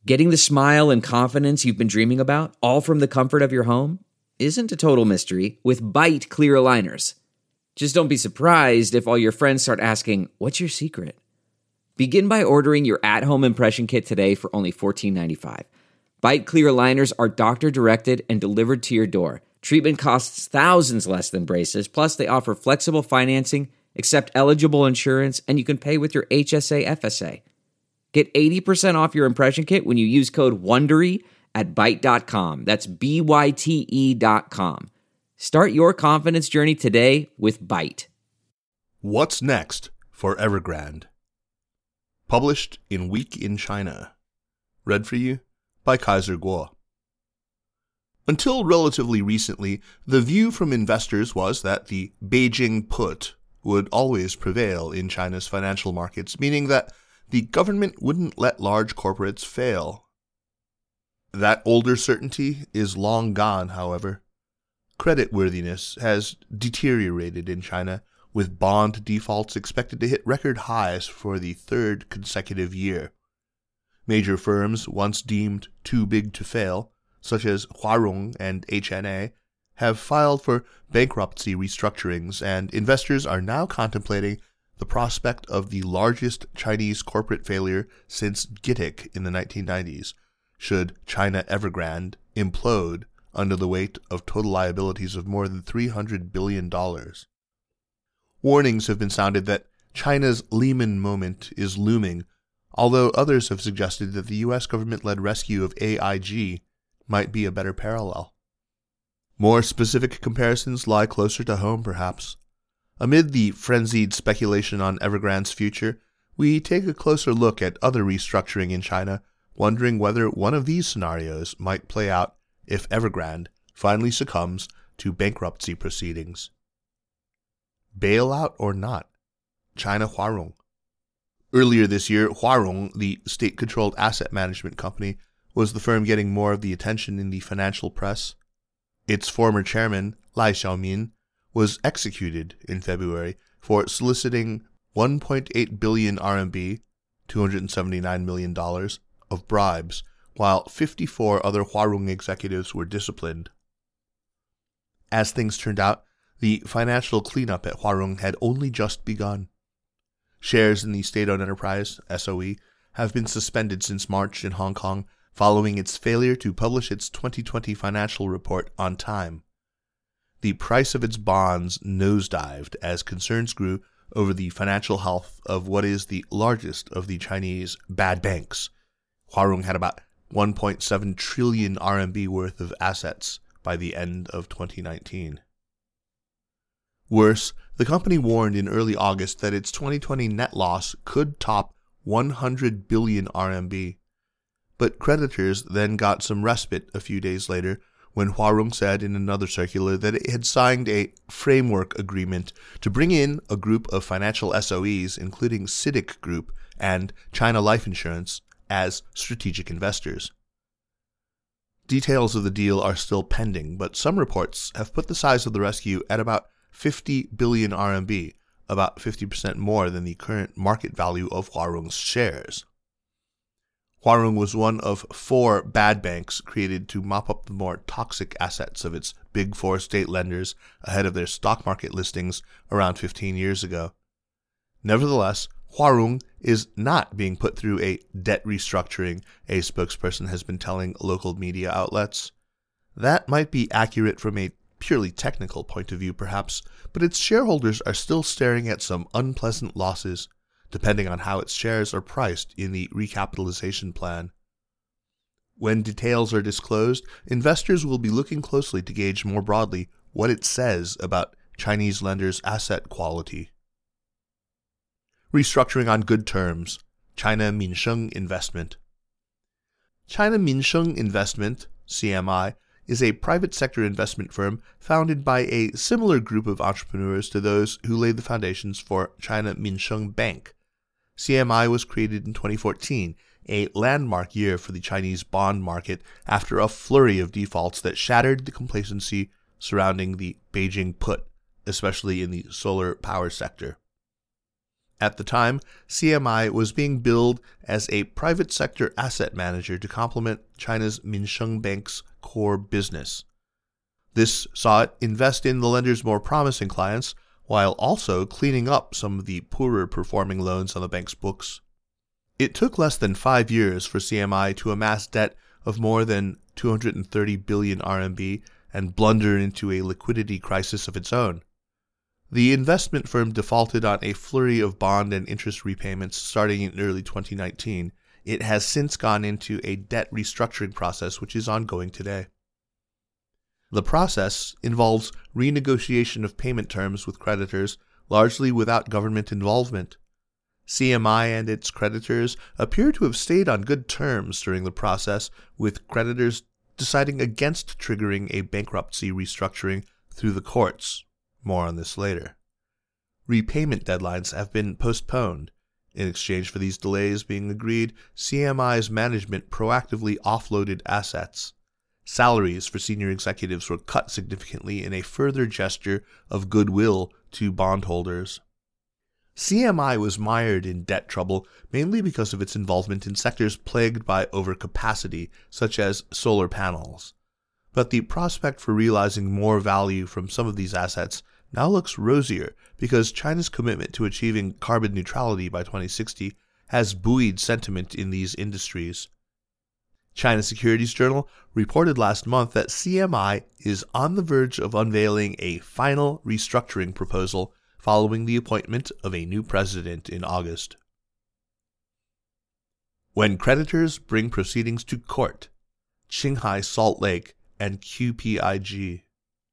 Getting the smile and confidence you've been dreaming about, all from the comfort of your home, isn't a total mystery with Byte clear aligners. Just don't be surprised if all your friends start asking, "What's your secret?" Begin by ordering your at-home impression kit today for only $14.95. Byte clear aligners are doctor-directed and delivered to your door. Treatment costs thousands less than braces, plus they offer flexible financing, accept eligible insurance, and you can pay with your HSA FSA. Get 80% off your impression kit when you use code WONDERY at Byte.com. That's BYTE.com. Start your confidence journey today with Byte. What's next for Evergrande? Published in Week in China. Read for you by Kaiser Kuo. Until relatively recently, the view from investors was that the Beijing put would always prevail in China's financial markets, meaning that the government wouldn't let large corporates fail. That older certainty is long gone, however. Creditworthiness has deteriorated in China, with bond defaults expected to hit record highs for the third consecutive year. Major firms once deemed too big to fail, such as Huarong and HNA, have filed for bankruptcy restructurings, and investors are now contemplating the prospect of the largest Chinese corporate failure since GITIC in the 1990s, should China Evergrande implode under the weight of total liabilities of more than $300 billion. Warnings have been sounded that China's Lehman moment is looming, although others have suggested that the U.S. government-led rescue of AIG might be a better parallel. More specific comparisons lie closer to home, perhaps. Amid the frenzied speculation on Evergrande's future, we take a closer look at other restructuring in China, wondering whether one of these scenarios might play out if Evergrande finally succumbs to bankruptcy proceedings. Bailout or not? China Huarong. Earlier this year, Huarong, the state-controlled asset management company, was the firm getting more of the attention in the financial press. Its former chairman, Lai Xiaomin, was executed in February for soliciting 1.8 billion RMB, $279 million, of bribes, while 54 other Huarong executives were disciplined. As things turned out, the financial cleanup at Huarong had only just begun. Shares in the state-owned enterprise, SOE, have been suspended since March in Hong Kong following its failure to publish its 2020 financial report on time. The price of its bonds nosedived as concerns grew over the financial health of what is the largest of the Chinese bad banks. Huarong had about 1.7 trillion RMB worth of assets by the end of 2019. Worse, the company warned in early August that its 2020 net loss could top 100 billion RMB. But creditors then got some respite a few days later when Huarong said in another circular that it had signed a framework agreement to bring in a group of financial SOEs, including CITIC Group and China Life Insurance, as strategic investors. Details of the deal are still pending, but some reports have put the size of the rescue at about 50 billion RMB, about 50% more than the current market value of Huarong's shares. Huarong was one of 4 bad banks created to mop up the more toxic assets of its Big Four state lenders ahead of their stock market listings around 15 years ago. Nevertheless, Huarong is not being put through a debt restructuring, a spokesperson has been telling local media outlets. That might be accurate from a purely technical point of view, perhaps, but its shareholders are still staring at some unpleasant losses, depending on how its shares are priced in the recapitalization plan. When details are disclosed, investors will be looking closely to gauge more broadly what it says about Chinese lenders' asset quality. Restructuring on good terms. China Minsheng Investment. China Minsheng Investment, CMI, is a private sector investment firm founded by a similar group of entrepreneurs to those who laid the foundations for China Minsheng Bank. CMI was created in 2014, a landmark year for the Chinese bond market after a flurry of defaults that shattered the complacency surrounding the Beijing put, especially in the solar power sector. At the time, CMI was being billed as a private sector asset manager to complement China's Minsheng Bank's core business. This saw it invest in the lender's more promising clients, while also cleaning up some of the poorer performing loans on the bank's books. It took less than 5 years for CMI to amass debt of more than 230 billion RMB and blunder into a liquidity crisis of its own. The investment firm defaulted on a flurry of bond and interest repayments starting in early 2019. It has since gone into a debt restructuring process which is ongoing today. The process involves renegotiation of payment terms with creditors, largely without government involvement. CMI and its creditors appear to have stayed on good terms during the process, with creditors deciding against triggering a bankruptcy restructuring through the courts. More on this later. Repayment deadlines have been postponed. In exchange for these delays being agreed, CMI's management proactively offloaded assets. Salaries for senior executives were cut significantly in a further gesture of goodwill to bondholders. CMI was mired in debt trouble mainly because of its involvement in sectors plagued by overcapacity, such as solar panels. But the prospect for realizing more value from some of these assets now looks rosier because China's commitment to achieving carbon neutrality by 2060 has buoyed sentiment in these industries. China Securities Journal reported last month that CMI is on the verge of unveiling a final restructuring proposal following the appointment of a new president in August. When creditors bring proceedings to court, Qinghai Salt Lake and QPIG.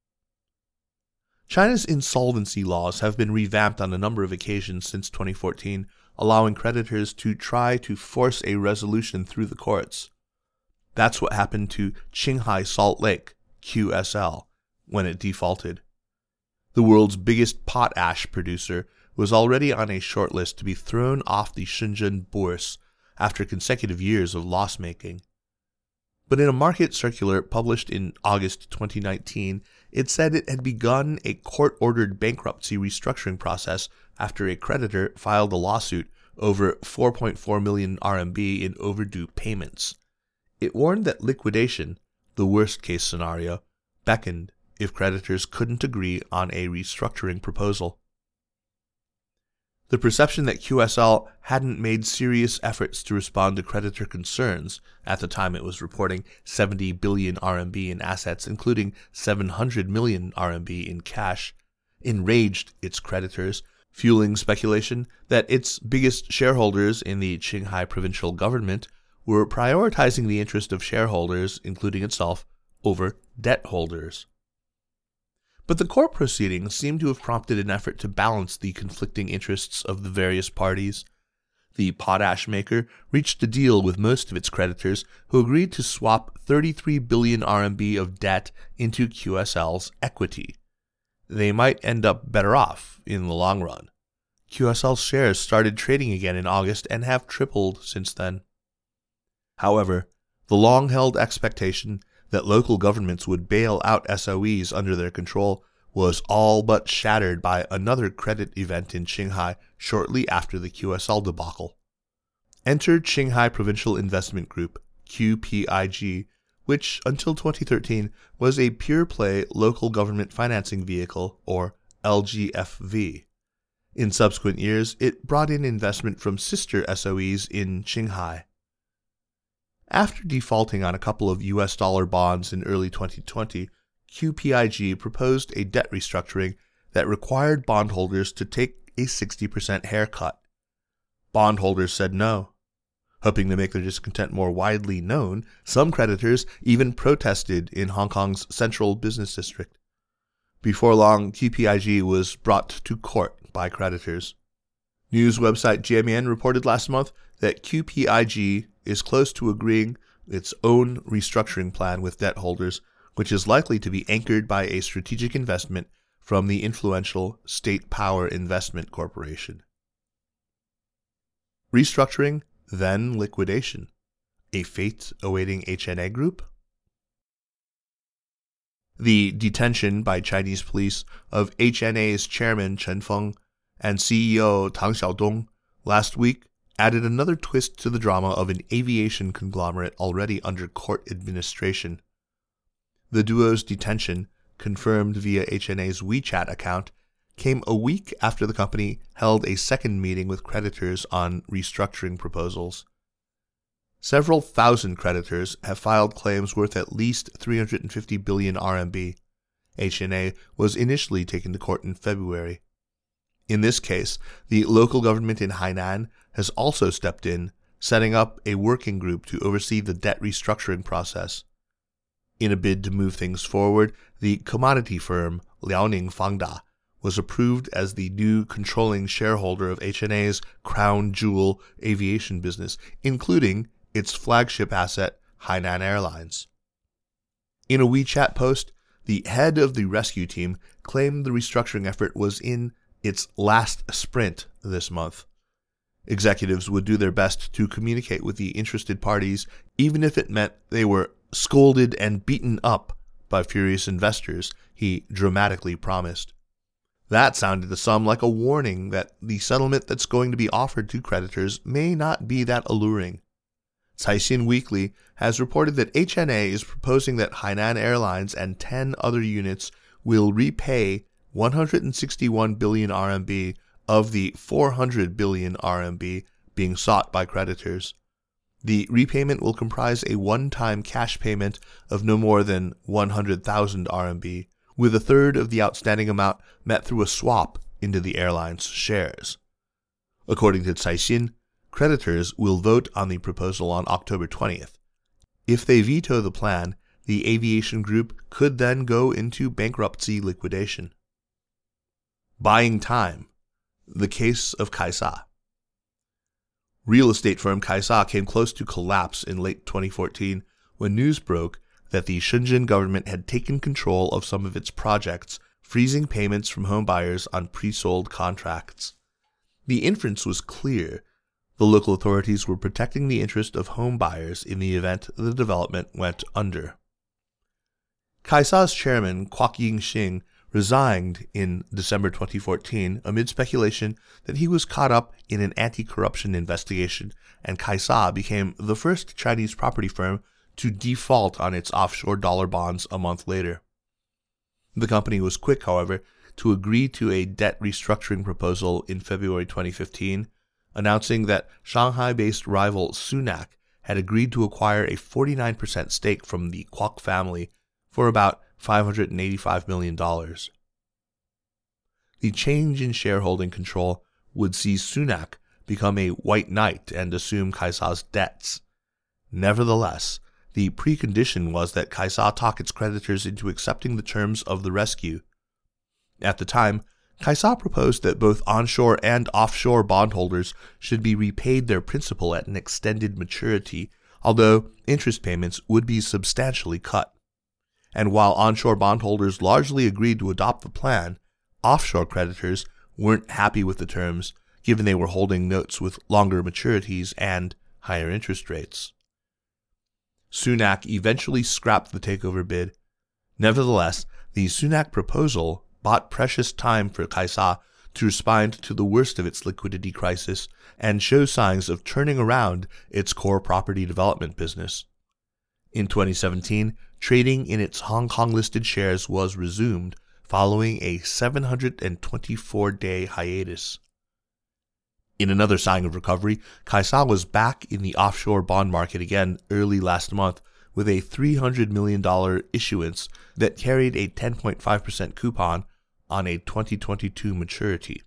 China's insolvency laws have been revamped on a number of occasions since 2014, allowing creditors to try to force a resolution through the courts. That's what happened to Qinghai Salt Lake, QSL, when it defaulted. The world's biggest potash producer was already on a short list to be thrown off the Shenzhen Bourse after consecutive years of loss-making. But in a market circular published in August 2019, it said it had begun a court-ordered bankruptcy restructuring process after a creditor filed a lawsuit over 4.4 million RMB in overdue payments. It warned that liquidation, the worst-case scenario, beckoned if creditors couldn't agree on a restructuring proposal. The perception that QSL hadn't made serious efforts to respond to creditor concerns, at the time it was reporting 70 billion RMB in assets, including 700 million RMB in cash, enraged its creditors, fueling speculation that its biggest shareholders in the Qinghai provincial government were prioritizing the interest of shareholders, including itself, over debt holders. But the court proceedings seem to have prompted an effort to balance the conflicting interests of the various parties. The potash maker reached a deal with most of its creditors, who agreed to swap 33 billion RMB of debt into QSL's equity. They might end up better off in the long run. QSL's shares started trading again in August and have tripled since then. However, the long-held expectation that local governments would bail out SOEs under their control was all but shattered by another credit event in Qinghai shortly after the QSL debacle. Enter Qinghai Provincial Investment Group, QPIG, which until 2013 was a pure-play local government financing vehicle, or LGFV. In subsequent years, it brought in investment from sister SOEs in Qinghai. After defaulting on a couple of US dollar bonds in early 2020, QPIG proposed a debt restructuring that required bondholders to take a 60% haircut. Bondholders said no. Hoping to make their discontent more widely known, some creditors even protested in Hong Kong's central business district. Before long, QPIG was brought to court by creditors. News website Jiemian reported last month that QPIG is close to agreeing its own restructuring plan with debt holders, which is likely to be anchored by a strategic investment from the influential State Power Investment Corporation. Restructuring, then liquidation. A fate awaiting HNA Group? The detention by Chinese police of HNA's chairman Chen Feng and CEO Tang Xiaodong last week added another twist to the drama of an aviation conglomerate already under court administration. The duo's detention, confirmed via HNA's WeChat account, came a week after the company held a second meeting with creditors on restructuring proposals. Several thousand creditors have filed claims worth at least 350 billion RMB. HNA was initially taken to court in February. In this case, the local government in Hainan has also stepped in, setting up a working group to oversee the debt restructuring process. In a bid to move things forward, the commodity firm Liaoning Fangda was approved as the new controlling shareholder of HNA's crown jewel aviation business, including its flagship asset, Hainan Airlines. In a WeChat post, the head of the rescue team claimed the restructuring effort was in its last sprint this month. Executives would do their best to communicate with the interested parties, even if it meant they were scolded and beaten up by furious investors, he dramatically promised. That sounded to some like a warning that the settlement that's going to be offered to creditors may not be that alluring. Caixin Weekly has reported that HNA is proposing that Hainan Airlines and 10 other units will repay 161 billion RMB of the 400 billion RMB being sought by creditors. The repayment will comprise a one-time cash payment of no more than 100,000 RMB, with a third of the outstanding amount met through a swap into the airline's shares. According to Caixin, creditors will vote on the proposal on October 20th. If they veto the plan, the aviation group could then go into bankruptcy liquidation. Buying time. The case of Kaisa. Real estate firm Kaisa came close to collapse in late 2014 when news broke that the Shenzhen government had taken control of some of its projects, freezing payments from home buyers on pre-sold contracts. The inference was clear. The local authorities were protecting the interest of home buyers in the event the development went under. Kaisa's chairman, Kwok Ying-shing, resigned in December 2014 amid speculation that he was caught up in an anti-corruption investigation, and Kaisa became the first Chinese property firm to default on its offshore dollar bonds a month later. The company was quick, however, to agree to a debt restructuring proposal in February 2015, announcing that Shanghai-based rival Sunac had agreed to acquire a 49% stake from the Kwok family for about $585 million. The change in shareholding control would see Sunac become a white knight and assume Kaisa's debts. Nevertheless, the precondition was that Kaisa talk its creditors into accepting the terms of the rescue. At the time, Kaisa proposed that both onshore and offshore bondholders should be repaid their principal at an extended maturity, although interest payments would be substantially cut. And while onshore bondholders largely agreed to adopt the plan, offshore creditors weren't happy with the terms, given they were holding notes with longer maturities and higher interest rates. Sunac eventually scrapped the takeover bid. Nevertheless, the Sunac proposal bought precious time for Kaisa to respond to the worst of its liquidity crisis and show signs of turning around its core property development business. In 2017, trading in its Hong Kong-listed shares was resumed following a 724-day hiatus. In another sign of recovery, Kaisa was back in the offshore bond market again early last month with a $300 million issuance that carried a 10.5% coupon on a 2022 maturity.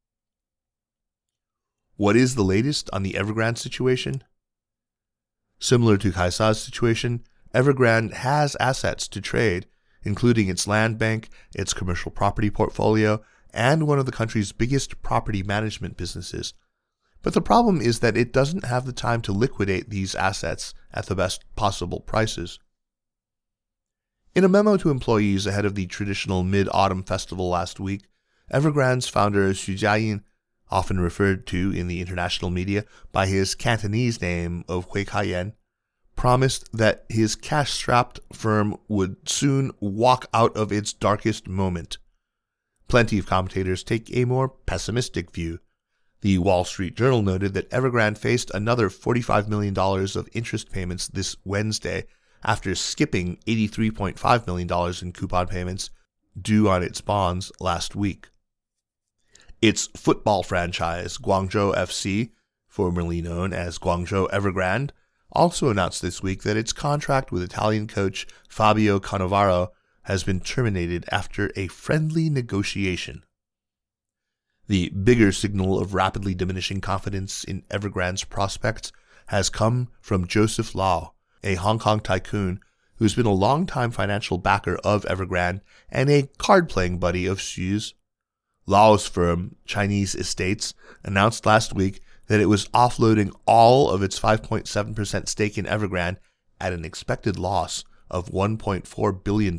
What is the latest on the Evergrande situation? Similar to Kaisa's situation, Evergrande has assets to trade, including its land bank, its commercial property portfolio, and one of the country's biggest property management businesses. But the problem is that it doesn't have the time to liquidate these assets at the best possible prices. In a memo to employees ahead of the traditional Mid-Autumn Festival last week, Evergrande's founder Xu Jiayin, often referred to in the international media by his Cantonese name of Hui Ka-yan, promised that his cash-strapped firm would soon walk out of its darkest moment. Plenty of commentators take a more pessimistic view. The Wall Street Journal noted that Evergrande faced another $45 million of interest payments this Wednesday after skipping $83.5 million in coupon payments due on its bonds last week. Its football franchise, Guangzhou FC, formerly known as Guangzhou Evergrande, also announced this week that its contract with Italian coach Fabio Cannavaro has been terminated after a friendly negotiation. The bigger signal of rapidly diminishing confidence in Evergrande's prospects has come from Joseph Lau, a Hong Kong tycoon who's been a longtime financial backer of Evergrande and a card-playing buddy of Xu's. Lau's firm, Chinese Estates, announced last week that it was offloading all of its 5.7% stake in Evergrande at an expected loss of $1.4 billion.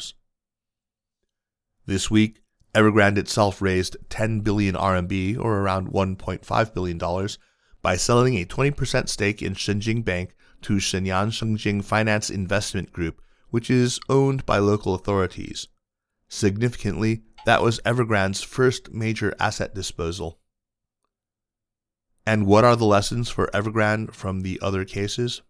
This week, Evergrande itself raised 10 billion RMB, or around $1.5 billion, by selling a 20% stake in Shenjing Bank to Shenyang Shenjing Finance Investment Group, which is owned by local authorities. Significantly, that was Evergrande's first major asset disposal. And what are the lessons for Evergrande from the other cases?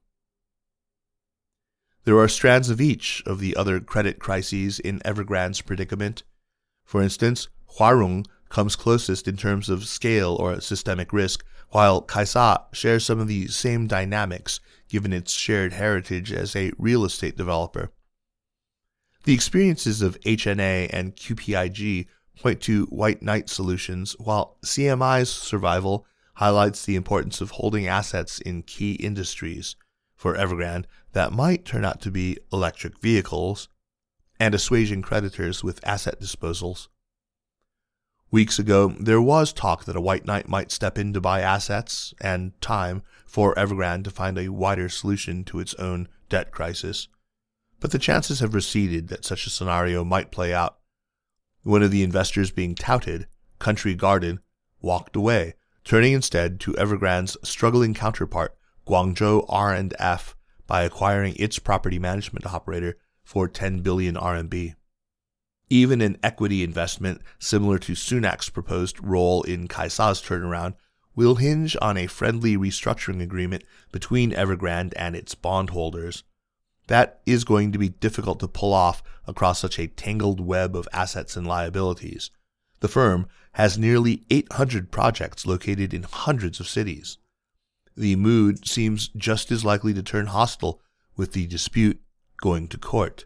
There are strands of each of the other credit crises in Evergrande's predicament. For instance, Huarong comes closest in terms of scale or systemic risk, while Kaisa shares some of the same dynamics given its shared heritage as a real estate developer. The experiences of HNA and QPIG point to white knight solutions, while CMI's survival highlights the importance of holding assets in key industries for Evergrande that might turn out to be electric vehicles, and assuaging creditors with asset disposals. Weeks ago, there was talk that a white knight might step in to buy assets and time for Evergrande to find a wider solution to its own debt crisis. But the chances have receded that such a scenario might play out. One of the investors being touted, Country Garden, walked away, turning instead to Evergrande's struggling counterpart, Guangzhou R&F, by acquiring its property management operator for 10 billion RMB. Even an equity investment similar to Sunak's proposed role in Kaisa's turnaround will hinge on a friendly restructuring agreement between Evergrande and its bondholders. That is going to be difficult to pull off across such a tangled web of assets and liabilities. The firm has nearly 800 projects located in hundreds of cities. The mood seems just as likely to turn hostile with the dispute going to court.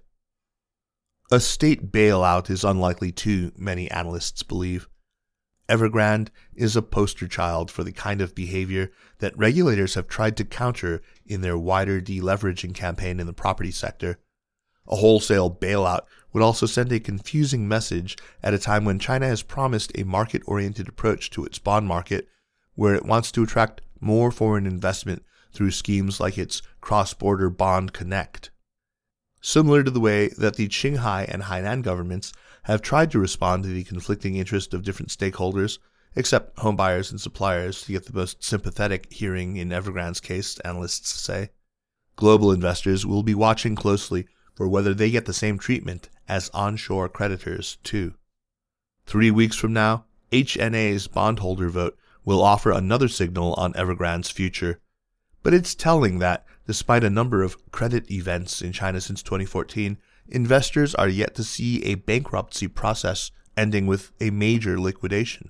A state bailout is unlikely too, many analysts believe. Evergrande is a poster child for the kind of behavior that regulators have tried to counter in their wider deleveraging campaign in the property sector. A wholesale bailout would also send a confusing message at a time when China has promised a market-oriented approach to its bond market, where it wants to attract more foreign investment through schemes like its Cross-Border Bond Connect. Similar to the way that the Qinghai and Hainan governments have tried to respond to the conflicting interests of different stakeholders, except homebuyers and suppliers, to get the most sympathetic hearing in Evergrande's case, analysts say. Global investors will be watching closely for whether they get the same treatment as onshore creditors, too. 3 weeks from now, HNA's bondholder vote will offer another signal on Evergrande's future. But it's telling that, despite a number of credit events in China since 2014, investors are yet to see a bankruptcy process ending with a major liquidation.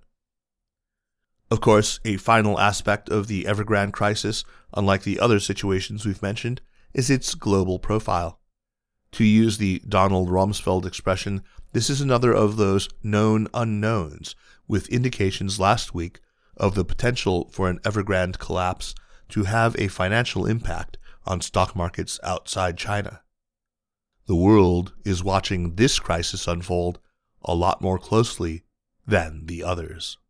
Of course, a final aspect of the Evergrande crisis, unlike the other situations we've mentioned, is its global profile. To use the Donald Rumsfeld expression, this is another of those known unknowns, with indications last week of the potential for an Evergrande collapse to have a financial impact on stock markets outside China. The world is watching this crisis unfold a lot more closely than the others.